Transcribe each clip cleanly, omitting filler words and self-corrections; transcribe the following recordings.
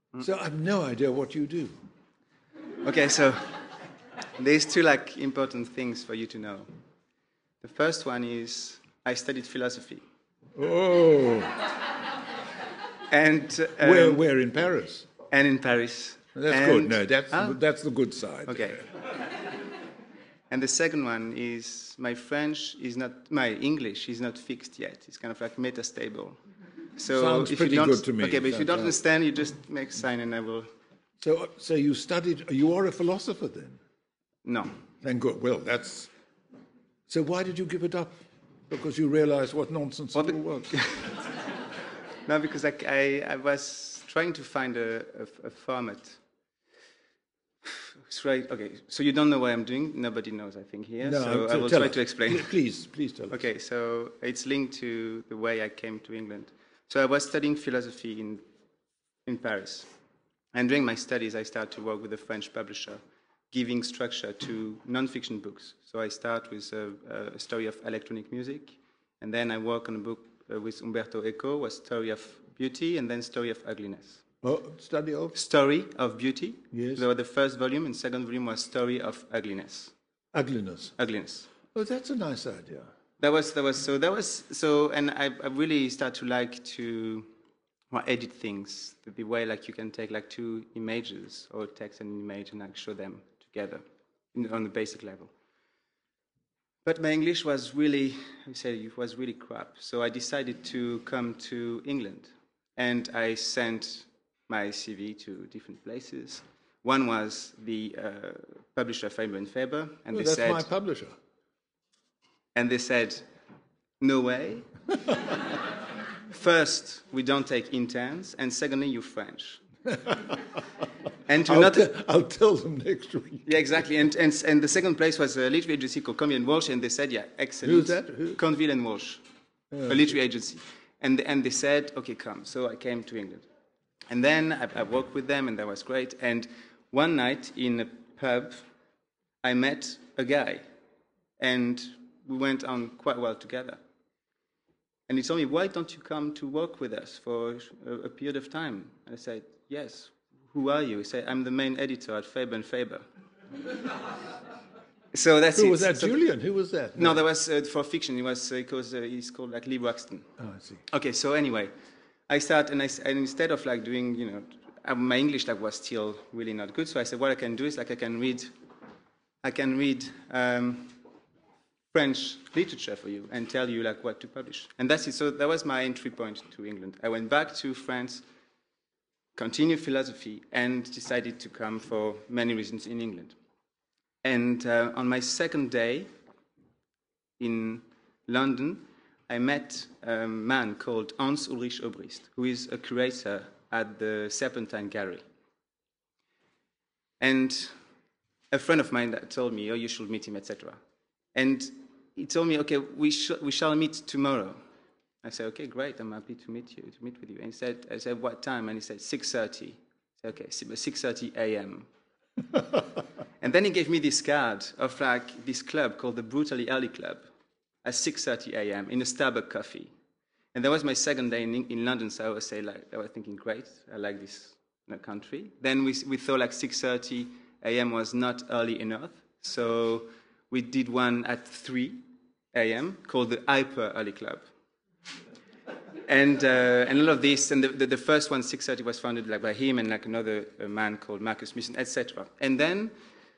So I have no idea what you do. Okay, so there's two important things for you to know. The first one is I studied philosophy. Oh. And where in Paris? And in Paris. That's good. No, that's the good side. Okay. And the second one is my English is not fixed yet. It's kind of like metastable. So sounds pretty good to me. Okay, but if you don't understand, you just make a sign and I will. So you studied. You are a philosopher then? No. Thank God. Well, that's. So why did you give it up? Because you realized what nonsense it all was. No, because I was trying to find a format. Right. Okay. So you don't know what I'm doing. Nobody knows, I think, here. No, so I will try to explain. Please tell us. Okay. So it's linked to the way I came to England. So I was studying philosophy in Paris, and during my studies, I started to work with a French publisher, giving structure to non-fiction books. So I start with a story of electronic music, and then I work on a book with Umberto Eco, a story of beauty, and then story of ugliness. Oh, study of? Story of beauty. Yes. So the first volume, and second volume was story of ugliness. Ugliness. Ugliness. Oh, that's a nice idea. And I really start to like to edit things the way you can take two images or text and image and show them together on the basic level. But my English was really crap. So I decided to come to England, and I sent my CV to different places. One was the publisher Faber & Faber, and they said, "That's my publisher." And they said, "No way. First, we don't take interns, and secondly, you're French." And I'll tell them next week. Yeah, exactly. And the second place was a literary agency called Conville & Walsh, and they said, "Yeah, excellent." Who's that? Conville & Walsh, a literary agency. And they said, "Okay, come." So I came to England. And then I worked with them, and that was great. And one night in a pub, I met a guy, and we went on quite well together. And he told me, "Why don't you come to work with us for a period of time?" And I said, "Yes. Who are you?" He said, "I'm the main editor at Faber & Faber." So that's it. Who was that? Julian? Who was that? No, that was for fiction. He was because he's called Lee Braxton. Oh, I see. Okay, so anyway, I started, and instead of doing, my English was still really not good. So I said, what I can do is I can read French literature for you and tell you what to publish. And that's it. So that was my entry point to England. I went back to France, continued philosophy, and decided to come for many reasons in England. And on my second day in London, I met a man called Hans Ulrich Obrist, who is a curator at the Serpentine Gallery. And a friend of mine that told me, "Oh, you should meet him," etc. And he told me, "Okay, we shall meet tomorrow." I said, "Okay, great. I'm happy to meet with you." And I said, "What time?" And he said, 6:30. I said, "Okay, 6:30 a.m." And then he gave me this card of this club called the Brutally Early Club at 6:30 a.m. in a Starbucks coffee. And that was my second day in London, so I was thinking, great, I like this country. Then we thought 6:30 a.m. was not early enough, so we did one at 3 a.m. called the Hyper Early Club. And all of this, and the first one, 6:30, was founded by him and another man called Marcus Smith, etc. And then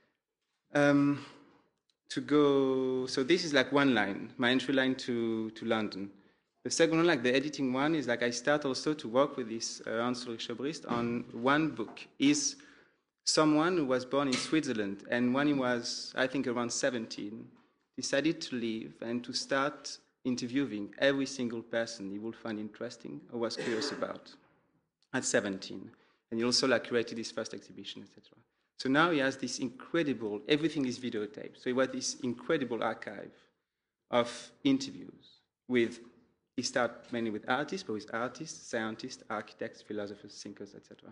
so this is one line, my entry line to London. The second one, the editing one, is I start also to work with this Hans Ulrich Obrist on one book. He's someone who was born in Switzerland, and when he was, I think, around 17, decided to leave and to start interviewing every single person he would find interesting or was curious about at 17. And he also created his first exhibition, etc. So now he has this incredible, everything is videotaped. So he had this incredible archive of interviews he started mainly with artists, but with artists, scientists, architects, philosophers, thinkers, etc.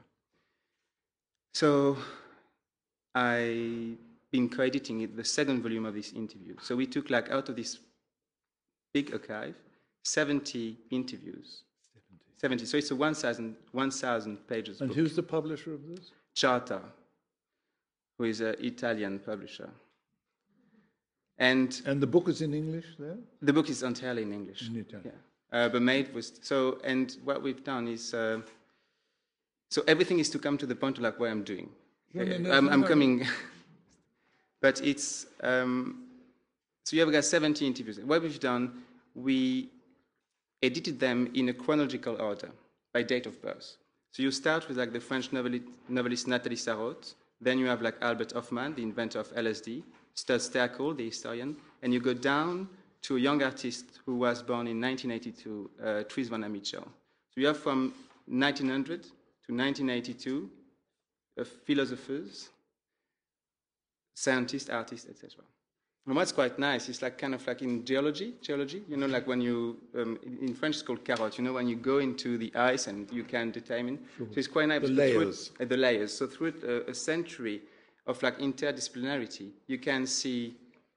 So I've been co-editing the second volume of this interview. So we took out of this big archive, 70 interviews, 70. So it's a 1,000 pages And book. who's the publisher of this? Charta, who is an Italian publisher. And the book is in English there? the book is entirely in English. In Italian. Yeah. But made with, so, and what we've done is, so everything is to come to the point of like what I'm doing. I'm coming, but it's, so you have got 70 interviews. What we've done, we edited them in a chronological order by date of birth. So you start with like the French novelist Nathalie Sarraute, then you have like Albert Hofmann, the inventor of LSD, Studs Terkel, the historian, and you go down to a young artist who was born in 1982, Tris Van Mitchell. So you have from 1900 to 1982 philosophers, scientists, artists, etc. And what's quite nice is like kind of like in geology, you know, like when you, in French it's called carotte, you know, when you go into the ice and you can determine. Sure. So it's quite nice. The layers. The layers. So through a century of like interdisciplinarity, you can see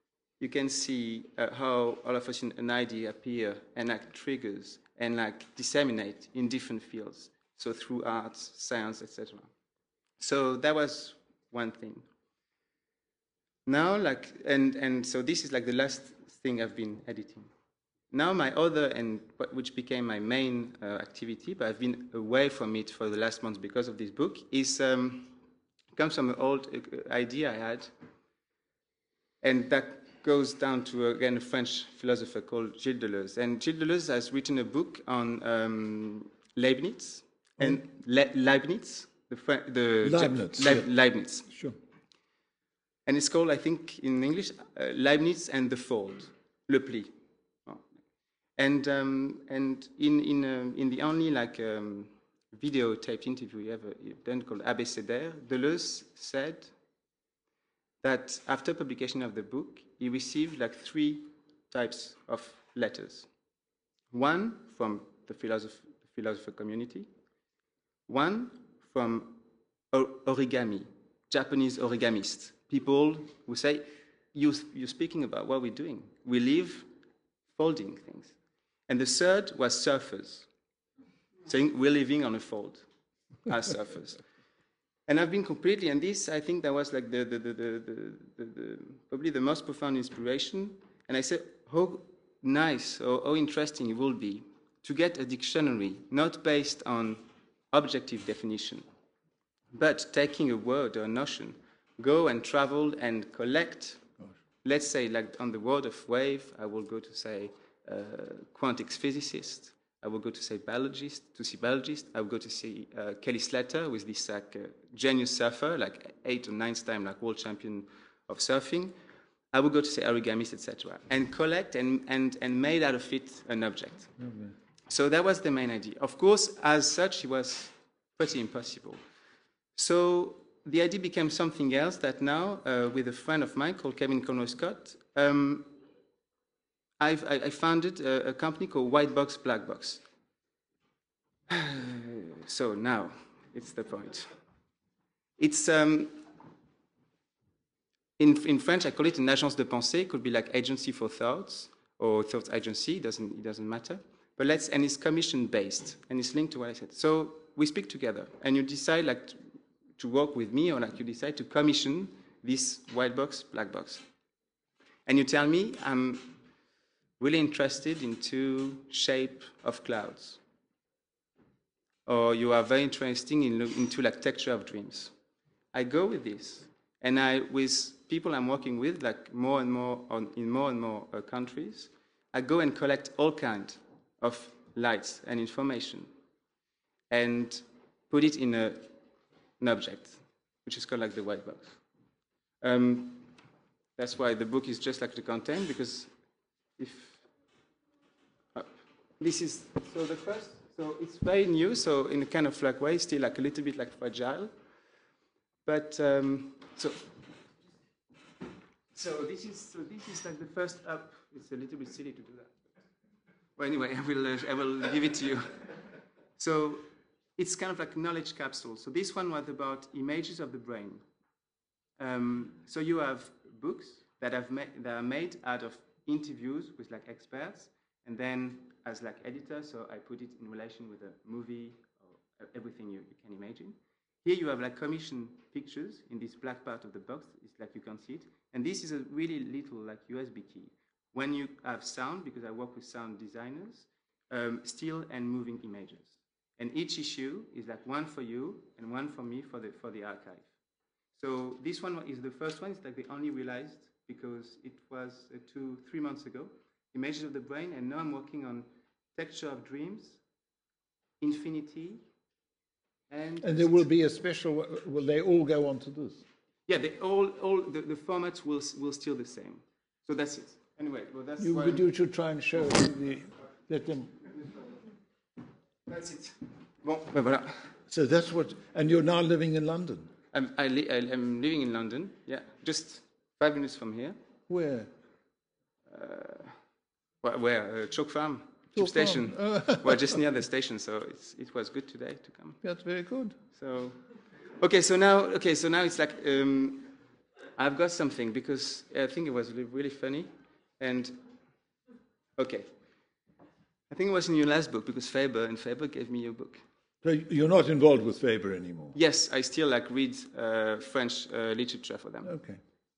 how all of us an idea appear and like triggers and like disseminate in different fields. So through arts, science, etc. So that was one thing. Now, like, and so this is like the last thing I've been editing. Now my other, and which became my main activity, but I've been away from it for the last months because of this book, is comes from an old idea I had, and that goes down to, again, a French philosopher called Gilles Deleuze. And Gilles Deleuze has written a book on Leibniz, and Leibniz, Leibniz. Sure. And it's called, I think, in English, Leibniz and the Fold, Le Pli. And in the only like videotaped interview you ever done called Abécédaire, Deleuze said that after publication of the book, he received like 3 types of letters. One from the philosopher community, one from origami, Japanese origamists, people who say, you're speaking about what we're doing. We live folding things. And the third was surfers, saying we're living on a fold as surfers. And I've been completely, and this, I think that was like probably the most profound inspiration. And I said, how nice or how interesting it will be to get a dictionary, not based on objective definition, but taking a word or a notion, go and travel and collect, let's say like on the word of wave, I will go to say quantum physicist, I will go to say biologist, I will go to see Kelly Slater with this like genius surfer, like 8 or 9 time like world champion of surfing. I will go to say origamist, etc. and collect and made out of it an object. Okay. So that was the main idea. Of course, as such, it was pretty impossible. So the idea became something else that now, with a friend of mine called Kevin Conroy Scott, I founded a company called White Box, Black Box. So now, it's the point. It's, in French, I call it an agence de pensée. It could be like agency for thoughts, or thoughts agency, it doesn't matter. But and it's commission-based, and it's linked to what I said. So we speak together, and you decide like to work with me, or like you decide to commission this white box, black box. And you tell me, I'm really interested into shape of clouds. Or you are very interested into like texture of dreams. I go with this. And with people I'm working with, like more and more in more and more countries, I go and collect all kinds of lights and information and put it in an object, which is called like the white box. That's why the book is just like the content, because this is, so the first, so it's very new, so in a kind of like way, still like a little bit like fragile. But, so this is like the first up. It's a little bit silly to do that. Well, anyway, I will give it to you. So it's kind of like a knowledge capsule. So this one was about images of the brain. So you have books that are made out of interviews with like experts, and then as like editor, so I put it in relation with a movie or everything you can imagine. Here you have like commission pictures in this black part of the box. It's like you can see it. And this is a really little like USB key. When you have sound, because I work with sound designers, still and moving images. And each issue is like one for you and one for me for the archive. So this one is the first one. It's like they only realized because it was 2-3 months ago, Images of the Brain, and now I'm working on Texture of Dreams, Infinity, and there will be a special. Will they all go onto this? Yeah, the formats will still the same. So that's it. Anyway, well, that's You should try and show let them. That's it. Bon, ben voilà. So that's what. And you're now living in London. I'm living in London. Yeah, just 5 minutes from here. Where? Where? Chalk Farm. Tube station. Well, just near the station, so it was good today to come. That's very good. So, so now it's like I've got something because I think it was really funny, and okay, I think it was in your last book because Faber gave me your book. So you're not involved with Faber anymore? Yes, I still like read French literature for them. Okay.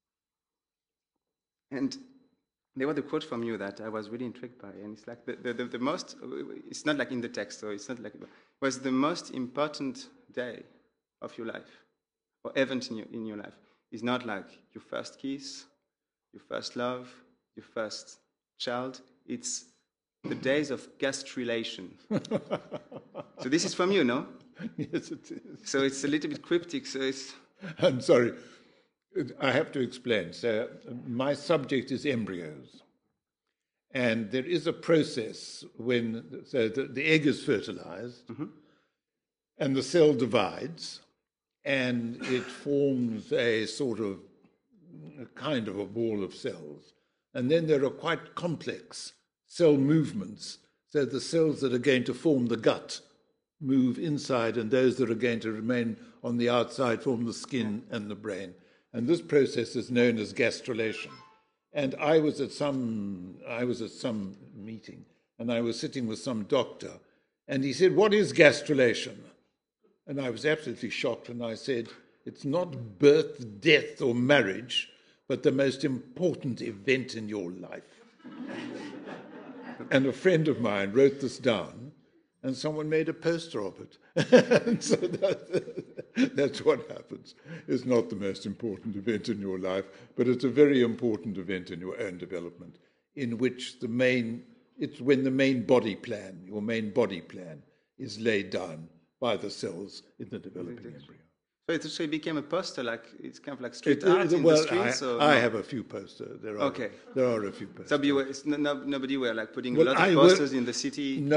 And there was a quote from you that I was really intrigued by, and it's like the most. It's not like in the text, so it's not like it was the most important day of your life, or event in your life. It's not like your first kiss, your first love, your first child. It's the days of gastrulation. So this is from you, no? Yes, it is. So it's a little bit cryptic. So it's. I'm sorry. I have to explain. So my subject is embryos. And there is a process when the egg is fertilized and the cell divides and it forms a kind of a ball of cells. And then there are quite complex cell movements. So the cells that are going to form the gut move inside, and those that are going to remain on the outside form the skin and the brain. And this process is known as gastrulation. And I was at some meeting, and I was sitting with some doctor, and he said, "What is gastrulation?" And I was absolutely shocked, and I said, "It's not birth, death, or marriage, but the most important event in your life." And a friend of mine wrote this down, and someone made a poster of it. And so that's what happens. It's not the most important event in your life, but it's a very important event in your own development, in which it's when the main body plan, your main body plan, is laid down by the cells in the developing embryo. So it actually became a poster, like it's kind of like street art in the streets? I have a few posters. There are a few posters. So nobody were like putting a lot of posters in the city? No.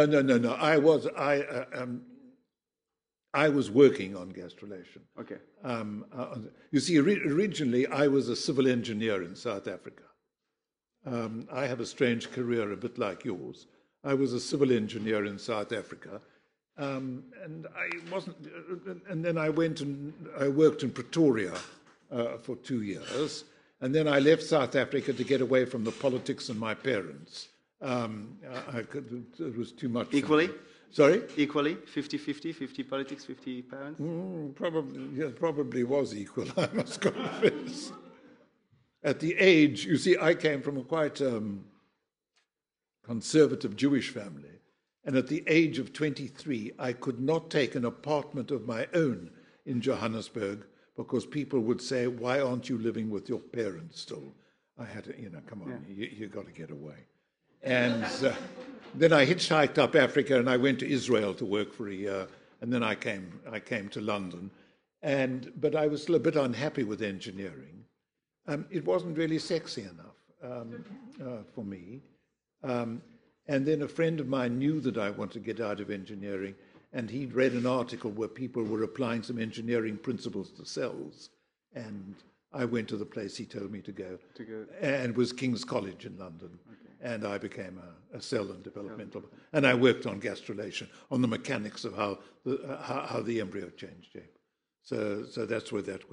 I was working on gastrulation. Okay. You see, originally I was a civil engineer in South Africa. I have a strange career, a bit like yours. I was a civil engineer in South Africa. And I wasn't, and then I went and I worked in Pretoria for 2 years, and then I left South Africa to get away from the politics and my parents. It was too much. Equally? Sorry? Equally? 50-50, 50 politics, 50 parents? Probably was equal, I must confess. At the age, you see, I came from a quite conservative Jewish family. And at the age of 23, I could not take an apartment of my own in Johannesburg because people would say, "Why aren't you living with your parents still?" I had to, come on, you got to get away. And then I hitchhiked up Africa and I went to Israel to work for a year. And then I came to London. But I was still a bit unhappy with engineering. It wasn't really sexy enough for me. And then a friend of mine knew that I wanted to get out of engineering, and he'd read an article where people were applying some engineering principles to cells. And I went to the place he told me to go. And it was King's College in London. Okay. And I became a cell and developmental. And I worked on gastrulation, on the mechanics of how the embryo changed shape. So that's where that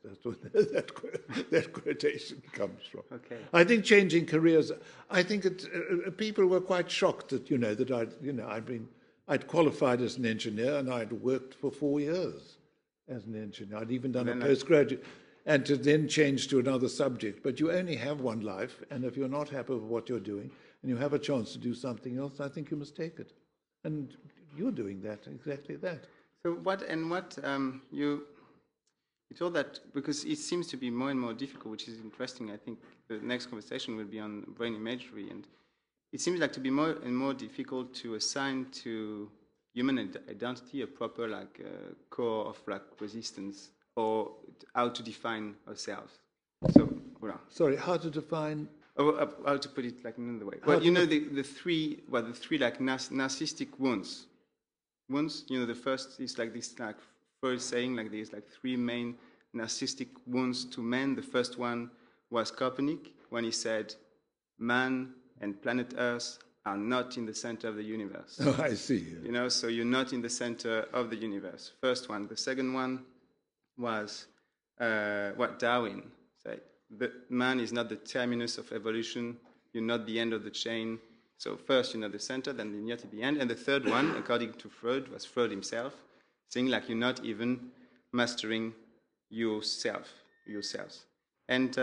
quotation comes from. Okay. I think changing careers. I think people were quite shocked that I'd qualified as an engineer and I'd worked for 4 years as an engineer. I'd even done a postgraduate, and to then change to another subject. But you only have one life, and if you're not happy with what you're doing and you have a chance to do something else, I think you must take it. And you're doing that, exactly that. So you told that, because it seems to be more and more difficult, which is interesting. I think the next conversation will be on brain imagery, and it seems like to be more and more difficult to assign to human identity a proper core of resistance, or how to define ourselves. So, voilà. Sorry, how to define? How to put it another way? Well, the three narcissistic wounds. The first is this Freud saying there's 3 main narcissistic wounds to men. The first one was Copernic, when he said, man and planet Earth are not in the center of the universe. Oh, I see. So you're not in the center of the universe. First one. The second one was what Darwin said. The man is not the terminus of evolution. You're not the end of the chain. So first you're not the center, then you're not at the end. And the third one, according to Freud, was Freud himself, saying you're not even mastering yourselves. And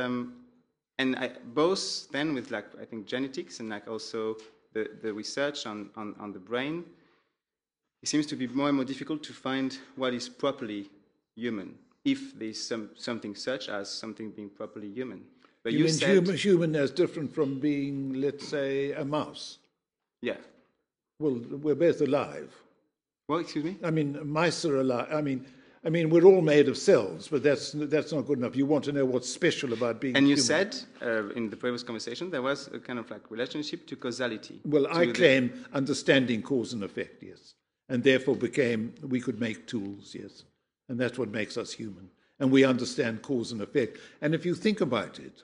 both then with I think genetics and also the research on the brain, it seems to be more and more difficult to find what is properly human, if there's something such as something being properly human. But you mean human as different from being, let's say, a mouse? Yeah. Well, we're both alive. Well, excuse me? I mean, mice are alive. I mean, we're all made of cells, but that's not good enough. You want to know what's special about being human. And you human. said, in the previous conversation, there was a kind of relationship to causality. Well, I claim understanding cause and effect, yes. And therefore we could make tools, yes. And that's what makes us human. And we understand cause and effect. And if you think about it,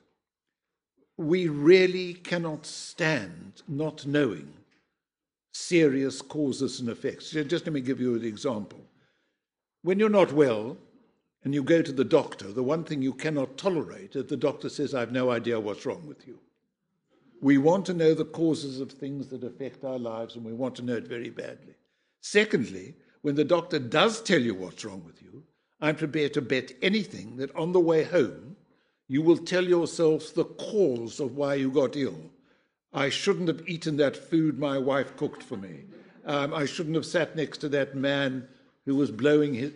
we really cannot stand not knowing serious causes and effects. Just let me give you an example. When you're not well and you go to the doctor, the one thing you cannot tolerate is the doctor says, I have no idea what's wrong with you. We want to know the causes of things that affect our lives, and we want to know it very badly. Secondly, when the doctor does tell you what's wrong with you, I'm prepared to bet anything that on the way home, you will tell yourself the cause of why you got ill. I shouldn't have eaten that food my wife cooked for me. I shouldn't have sat next to that man who was blowing his,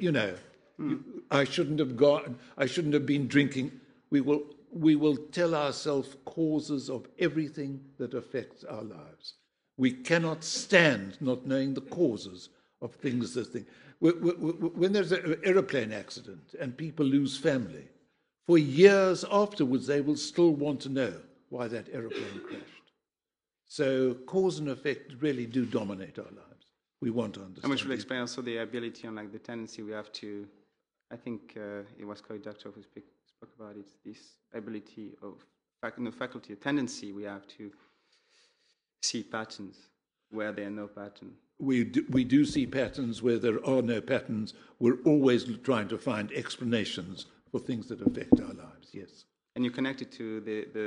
I shouldn't have been drinking. We will tell ourselves causes of everything that affects our lives. We cannot stand not knowing the causes of things that thing. When there's an aeroplane accident and people lose family, for years afterwards, they will still want to know why that aeroplane crashed. So cause and effect really do dominate our lives. We want to understand. And which will explain also the ability and the tendency we have to, I think it was Cory Doctorow who spoke about it, this ability of, faculty, a tendency we have to see patterns where there are no patterns. We do see patterns where there are no patterns. We're always trying to find explanations for things that affect our lives, yes. And you connect it to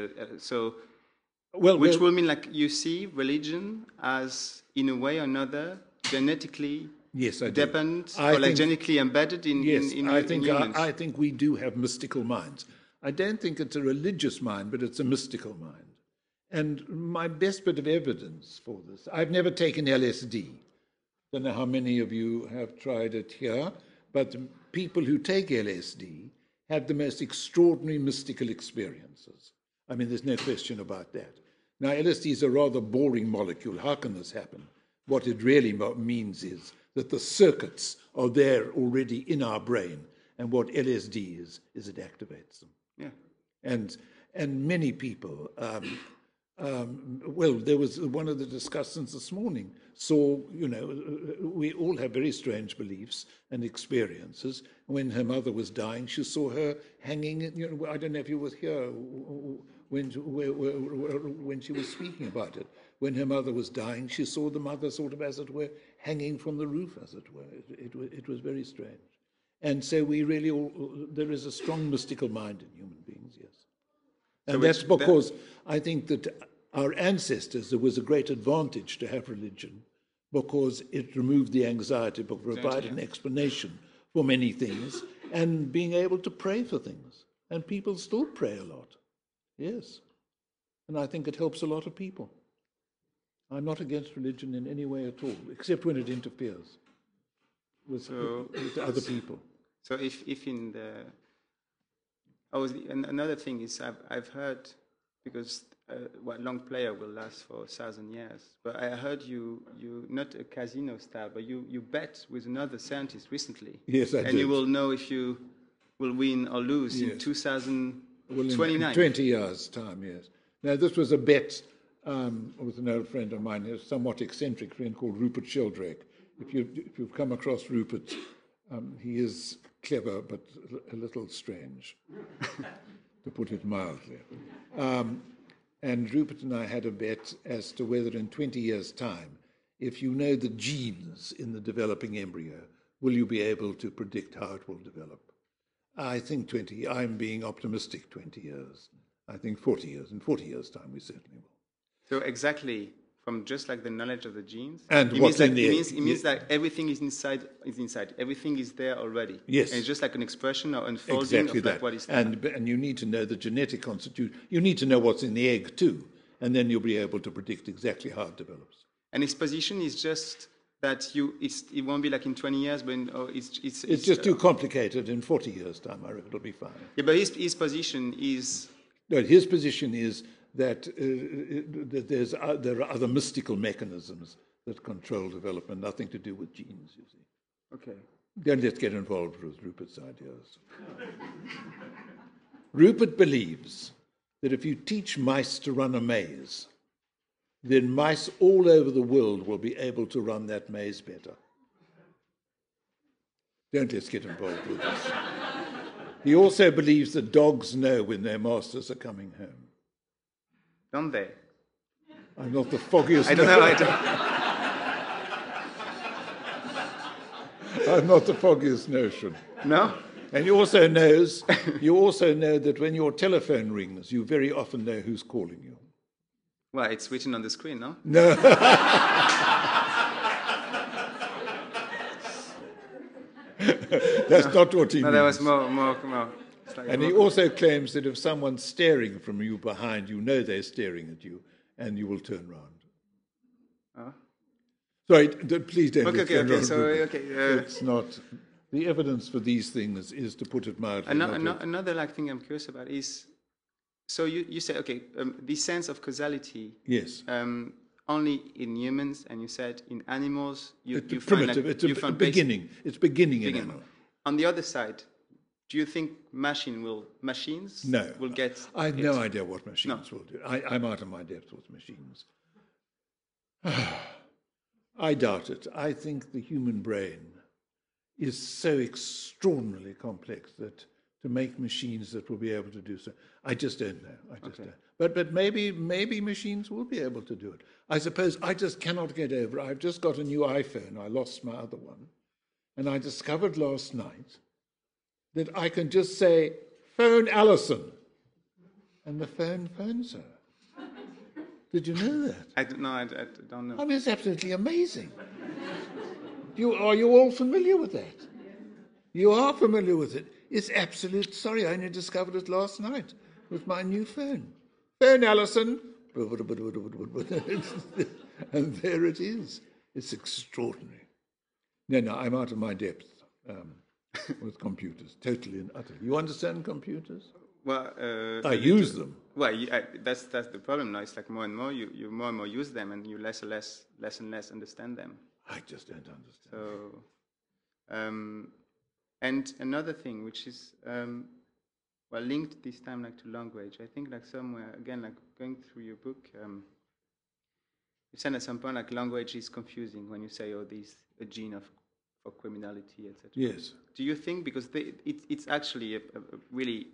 which will mean you see religion as, in a way or another, genetically dependent, or genetically embedded in humans. I think we do have mystical minds. I don't think it's a religious mind, but it's a mystical mind. And my best bit of evidence for this, I've never taken LSD. Don't know how many of you have tried it here, but people who take LSD have the most extraordinary mystical experiences. I mean, there's no question about that. Now, LSD is a rather boring molecule. How can this happen? What it really means is that the circuits are there already in our brain, and what LSD is it activates them. Yeah. And many people, there was one of the discussants this morning saw, we all have very strange beliefs and experiences. When her mother was dying, she saw her hanging, I don't know if you were here when she was speaking about it. When her mother was dying, she saw the mother sort of, as it were, hanging from the roof, as it were. It was very strange. And so we really, there is a strong mystical mind in human beings, yes. And So that's which- because I think that our ancestors, there was a great advantage to have religion because it removed the anxiety, but provided an explanation for many things, and being able to pray for things. And people still pray a lot, yes. And I think it helps a lot of people. I'm not against religion in any way at all, except when it interferes with other people. So if in the another thing is I've heard, because long player will last for 1,000 years, but I heard you not a casino style, but you bet with another scientist recently. Yes, I and did. you will know if you will win or lose in Yes. 2029. In 20 years' time, yes. Now, this was a bet with an old friend of mine, a somewhat eccentric friend called Rupert Sheldrake. If you've come across Rupert, he is clever but a little strange, to put it mildly. And Rupert and I had a bet as to whether in 20 years' time, if you know the genes in the developing embryo, will you be able to predict how it will develop? I think I'm being optimistic 20 years. I think 40 years. In 40 years' time, we certainly will. So exactly from just like the knowledge of the genes, And it what's means in the egg. it means that everything is inside. Everything is there already. Yes. And it's just like an expression or unfolding Exactly of like that. what is there. And you need to know the genetic constitution. You need to know what's in the egg too, and then you'll be able to predict exactly how it develops. And his position is just that it won't be like in 20 years, but It's just too complicated. In 40 years' time, I reckon it'll be fine. Yeah, but his position is No, his position is that there are other mystical mechanisms that control development, nothing to do with genes, you see. okay. Don't let's get involved with Rupert's ideas. Rupert believes that if you teach mice to run a maze, then mice all over the world will be able to run that maze better. Don't let's get involved with this. He also believes that dogs know when their masters are coming home. Don't they? I'm not the foggiest. I don't know. I'm not the foggiest notion. No? And you also know that when your telephone rings, you very often know who's calling you. Well, it's written on the screen, no? No. That's not what he No, means. that was more. It's like And he also claims that if someone's staring from you behind, you know they're staring at you, and you will turn round. Sorry, please don't. Okay. So it's not. The evidence for these things is, to put it mildly. another thing I'm curious about is, so you say the sense of causality. Yes. Only in humans, and you said in animals you primitive. Find it's a beginning. It's beginning in beginning. animal. On the other side, do you think machines No. will get? I have no idea what machines will do. I'm out of my depth with machines. I doubt it. I think the human brain is so extraordinarily complex that to make machines that will be able to do so, I just don't know. I just don't. But maybe machines will be able to do it. I suppose I just cannot get over. I've just got a new iPhone. I lost my other one, and I discovered last night that I can just say, "Phone Alison," and the phone phones her. Did you know that? I don't know. I don't know. I mean, it's absolutely amazing. Are you all familiar with that? You are familiar with it. It's absolute. Sorry, I only discovered it last night with my new phone. Phone Alison. And there it is. It's extraordinary. No, I'm out of my depth with computers, totally and utterly. You understand computers? Well, I use them. Well, that's the problem now. It's like more and more you more and more use them, and you less and less understand them. I just don't understand. So, and another thing which is linked this time to language. I think somewhere again going through your book, you said at some point language is confusing when you say this a gene for criminality, etc. Yes. Do you think because it's actually a really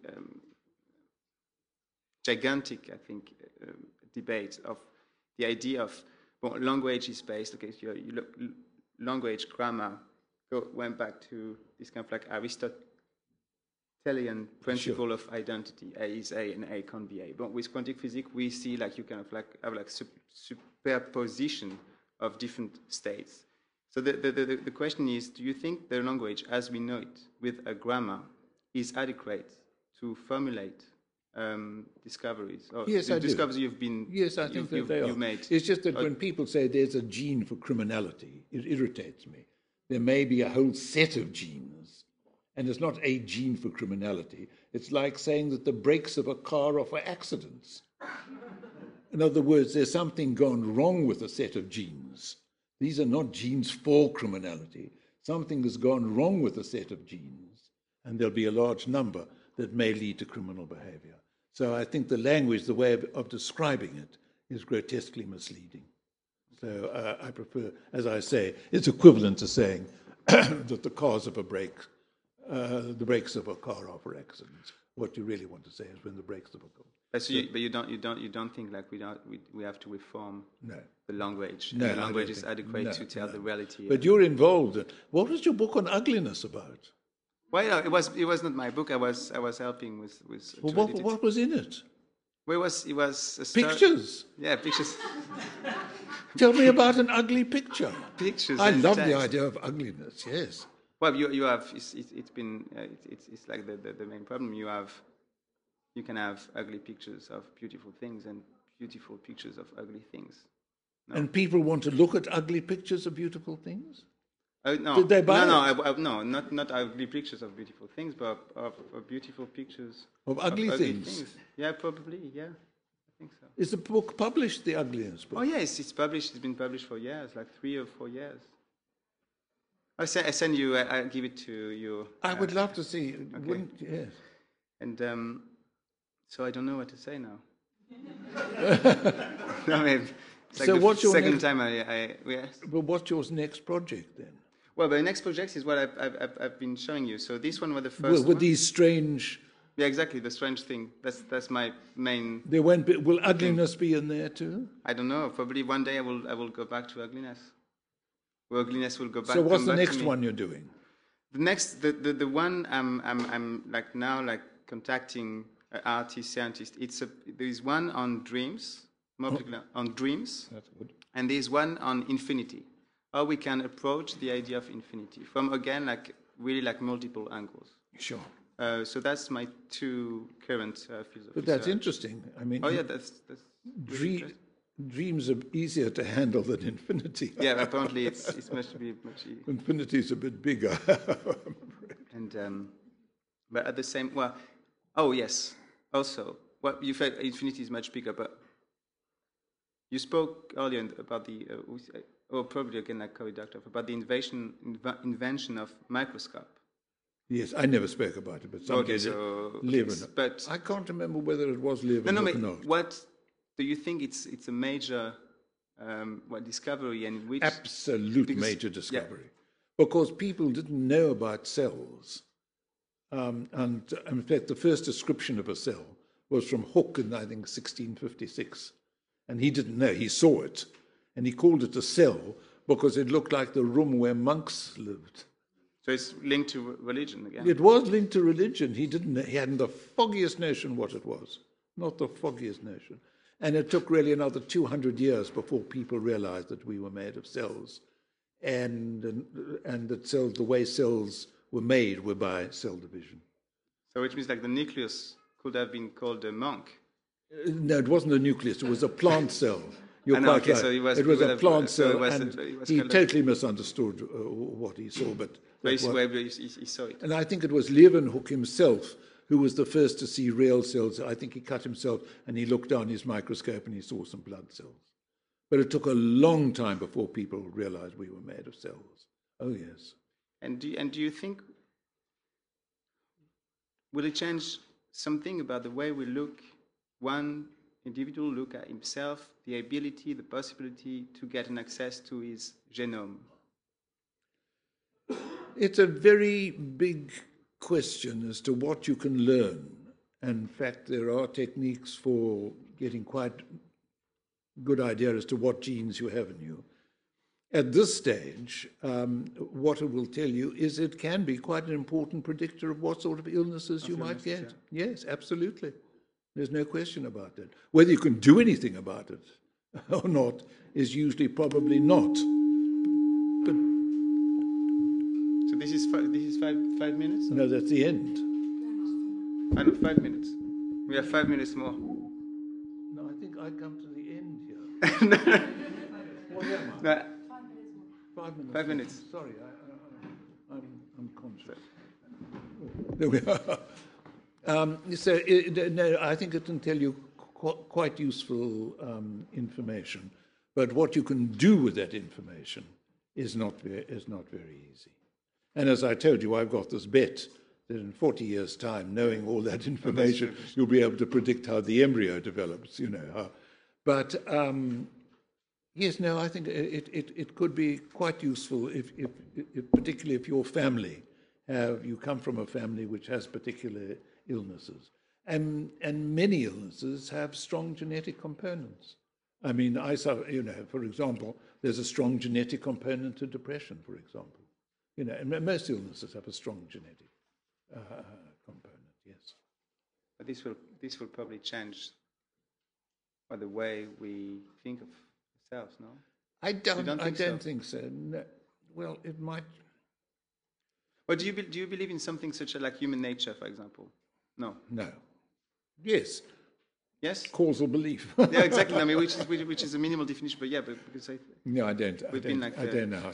gigantic, I think, debate of the idea of language is based. Okay, so you look language, grammar, went back to this kind of like Aristotelian principle of identity. A is A and A can't be A. But with quantum physics, we see like you kind of like have like superposition of different states. So the question is, do you think the language as we know it with a grammar is adequate to formulate discoveries? Or yes, the I discoveries do. you've been Yes, I think that they are. you've made. It's just that when people say there's a gene for criminality, it irritates me. There may be a whole set of genes, and it's not a gene for criminality. It's like saying that the brakes of a car are for accidents. In other words, there's something gone wrong with a set of genes. These are not genes for criminality. Something has gone wrong with a set of genes, and there'll be a large number that may lead to criminal behavior. So I think the language, the way of describing it, is grotesquely misleading. So I prefer, as I say, it's equivalent to saying that the cars of a brake, the brakes of a car are for accidents. What you really want to say is when the brakes of a car. But you don't think like we have to reform the language. No, the language is adequate to tell the reality. But you're involved. What was your book on ugliness about? Well, it was not my book. I was helping with. Well, what was in it? Well, it was a pictures. Yeah, pictures. Tell me about an ugly picture. Pictures. I love the idea of ugliness. Yes. Well, you have it's like the main problem. You can have ugly pictures of beautiful things and beautiful pictures of ugly things. No. And people want to look at ugly pictures of beautiful things? No, did they buy no, not ugly pictures of beautiful things, but of beautiful pictures of ugly things. Yeah, probably. Yeah, I think so. Is the book published, the Ugliness book? Oh yes, it's published. It's been published for years, like 3 or 4 years. I send you. I give it to you. I would love to see. Okay. Yes. And so I don't know what to say now. I mean, it's like so the what's your second next, time I But what's your next project then? Well, the next project is what I've been showing you. So this one was the first. With these strange. Yeah, exactly. The strange thing. That's my main. There won't be. Will ugliness be in there too? I don't know. Probably one day I will go back to ugliness. Well, ugliness will go back. So what's the next one you're doing? The next, the one I'm like now like contacting artists, scientists. There is one on dreams, on dreams. That's good. And there's one on infinity. How we can approach the idea of infinity from again like really like multiple angles. Sure. So that's my two current fields of But that's interesting. I mean, oh yeah, that's dreams are easier to handle than infinity. Yeah, apparently it's much easier. Infinity is a bit bigger. And but at the same oh yes, also you said infinity is much bigger, but you spoke earlier about the probably again like co-reductive about the invention of microscope. Yes, I never spoke about it, but somebody Leeuwenhoek. But I can't remember whether it was Leeuwenhoek or not. What do you think? It's a major discovery, and which absolute major discovery, because people didn't know about cells, and in fact, the first description of a cell was from Hooke in I think 1656, and he didn't know. He saw it, and he called it a cell because it looked like the room where monks lived. So it's linked to religion again. It was linked to religion. He hadn't the foggiest notion what it was, not the foggiest notion. And it took really another 200 years before people realized that we were made of cells, and that cells, the way cells were made, were by cell division. So which means like the nucleus could have been called a monk. No, it wasn't a nucleus. It was a plant cell. You're quite right. So it was a plant cell, and he totally misunderstood what he saw. But he saw it. And I think it was Leeuwenhoek himself who was the first to see real cells. I think he cut himself and he looked down his microscope and he saw some blood cells. But it took a long time before people realized we were made of cells. Oh, yes. And do you think, will it change something about the way we look, one individual look at himself, the ability, the possibility to get an access to his genome? It's a very big question as to what you can learn. In fact, there are techniques for getting quite good idea as to what genes you have in you. At this stage, what it will tell you is it can be quite an important predictor of what sort of illnesses you might get. Yes, absolutely. There's no question about that. Whether you can do anything about it or not is usually probably not. But So this is 5 minutes? no, that's the end. I know, 5 minutes. We have 5 minutes more. No, I think I come to the end here. What am I? No, 5 minutes. 5 minutes. Sorry, I'm conscious. There we are. No, I think it can tell you quite useful information, but what you can do with that information is not very easy. And as I told you, I've got this bet that in 40 years' time, knowing all that information, you'll be able to predict how the embryo develops. But yes, no, I think it could be quite useful if particularly if your family you come from a family which has particular illnesses, and many illnesses have strong genetic components. I mean, for example, there's a strong genetic component to depression, for example. And most illnesses have a strong genetic component. Yes. But this will probably change by the way we think of ourselves, no? I don't think so. No. Well, it might. But do you believe in something such like human nature, for example? No. No. Yes. Yes. Causal belief. Yeah, exactly. I mean, which is a minimal definition, but yeah, but because no, I don't. I don't know how.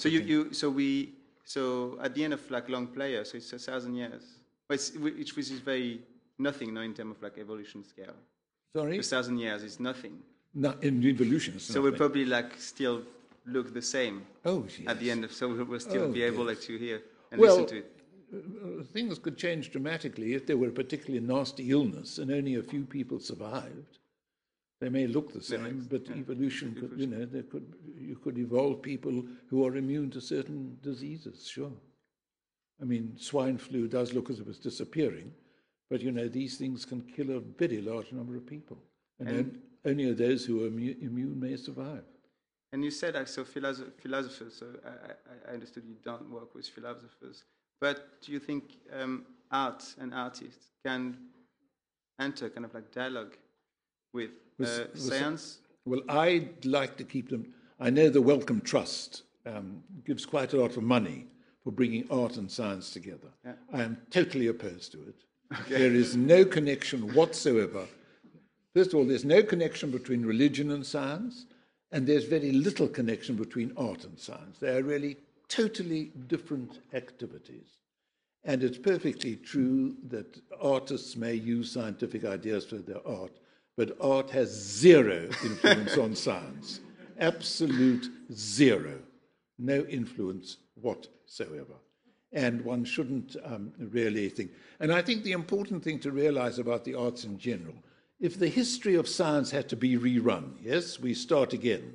So at the end of like long player, so it's 1,000 years, which is very nothing, no, in terms of like evolution scale. Sorry. 1,000 years is nothing. No, in evolution. So we'll probably like still look the same. Oh, yes. At the end of, so we'll still be able like to hear and listen to it. Things could change dramatically if there were a particularly nasty illness and only a few people survived. They may look the same, but evolution could, you could evolve people who are immune to certain diseases, sure. I mean, swine flu does look as if it's disappearing, but, these things can kill a very large number of people. And only those who are immune may survive. And you said, like, so philosophers, so I understood you don't work with philosophers, but do you think art and artists can enter kind of like dialogue with science? Well, I'd like to keep them. I know the Wellcome Trust gives quite a lot of money for bringing art and science together. Yeah. I am totally opposed to it. Okay. There is no connection whatsoever. First of all, there's no connection between religion and science, and there's very little connection between art and science. They are really totally different activities. And it's perfectly true that artists may use scientific ideas for their art, but art has zero influence on science. Absolute zero. No influence whatsoever. And one shouldn't really think. And I think the important thing to realize about the arts in general, if the history of science had to be rerun, yes, we start again.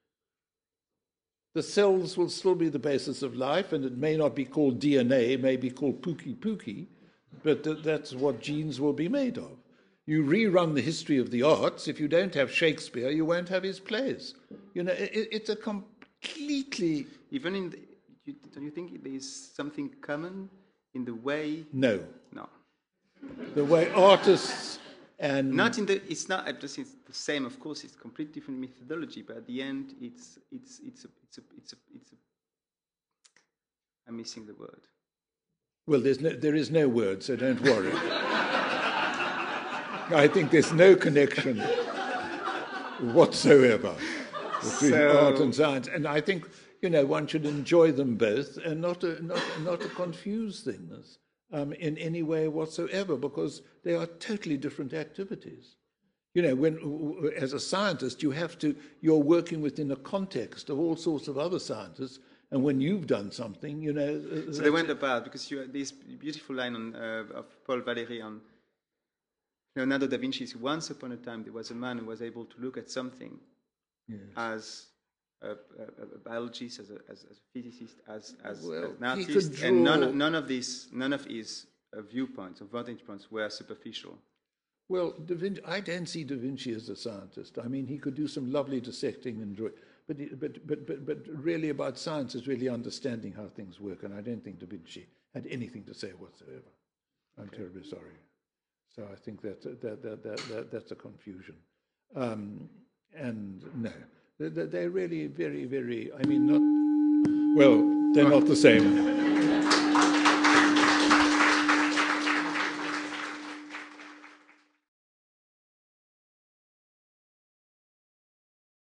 The cells will still be the basis of life, and it may not be called DNA, it may be called pookie, but that's what genes will be made of. You rerun the history of the arts. If you don't have Shakespeare, you won't have his plays. It's a completely... Even in don't you think there's something common in the way... No. No. The way artists and... Not in the... It's not... It's the same, of course. It's a completely different methodology, but at the end, it's a... I'm missing the word. Well, there is no word, so don't worry. I think there's no connection whatsoever between art and science, and I think one should enjoy them both and not to confuse things in any way whatsoever, because they are totally different activities. When as a scientist you're working within a context of all sorts of other scientists. And when you've done something, So they went about, because you had this beautiful line of Paul Valéry on Leonardo da Vinci. Once upon a time, there was a man who was able to look at something as a biologist, as a physicist, as an artist, and none of his viewpoints or vantage points were superficial. Well, I don't see Da Vinci as a scientist. I mean, he could do some lovely dissecting and drawing. but really about science is really understanding how things work, and I don't think Da Vinci had anything to say whatsoever. I'm terribly sorry. So I think that's a confusion. And no, they're really very, very, I mean, not, well, they're not the same.